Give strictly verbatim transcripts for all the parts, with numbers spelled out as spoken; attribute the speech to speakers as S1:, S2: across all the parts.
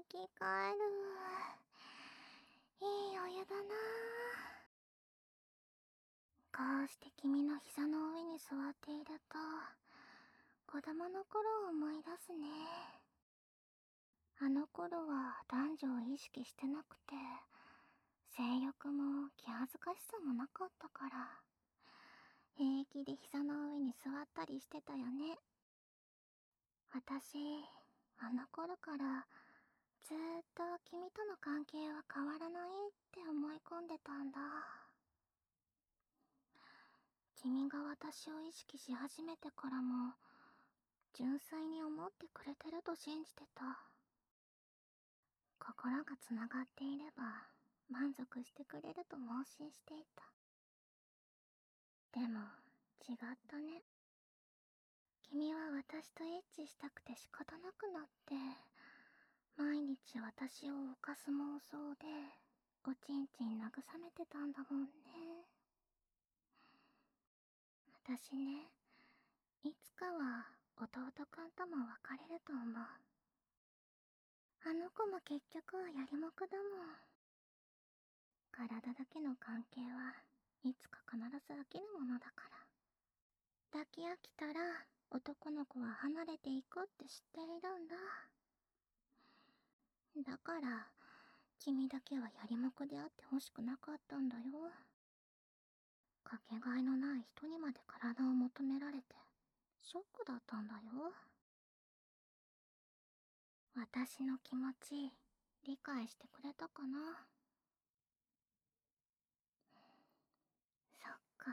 S1: き返る。いいお湯だな。こうして君の膝の上に座っていると、子供の頃を思い出すね。あの頃は男女を意識してなくて、性欲も気恥ずかしさもなかったから、平気で膝の上に座ったりしてたよね。私、あの頃からずーっと君との関係は変わらないって思い込んでたんだ。君が私を意識し始めてからも、純粋に思ってくれてると信じてた。心がつながっていれば満足してくれると妄信していた。でも違ったね。君は私とエッチしたくて仕方なくなって、毎日私を犯す妄想でおちんちん慰めてたんだもんね。私ね、いつかは弟くんとも別れると思う。あの子も結局はやりもくだもん。体だけの関係はいつか必ず飽きるものだから。抱き飽きたら男の子は離れていくって知っているんだ。だから君だけはやりもくであってほしくなかったんだよ。かけがえのない人にまで体を求められてショックだったんだよ。私の気持ち理解してくれたかな。そっか。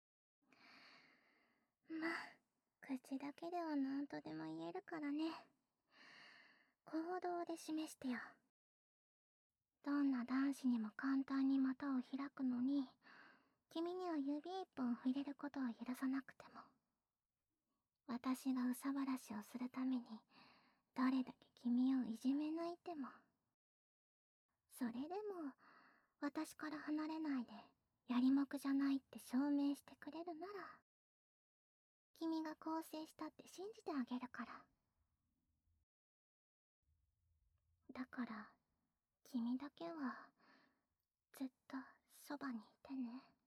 S1: まあ、口だけでは何とでも言えるからね。行動で示してよ。どんな男子にも簡単に股を開くのに、君には指一本触れることを許さなくても、私が憂さ晴らしをするためにどれだけ君をいじめ抜いても、それでも私から離れないでやりもくじゃないって証明してくれるなら、君が更生したって信じてあげるから。だから君だけはずっとそばにいてね。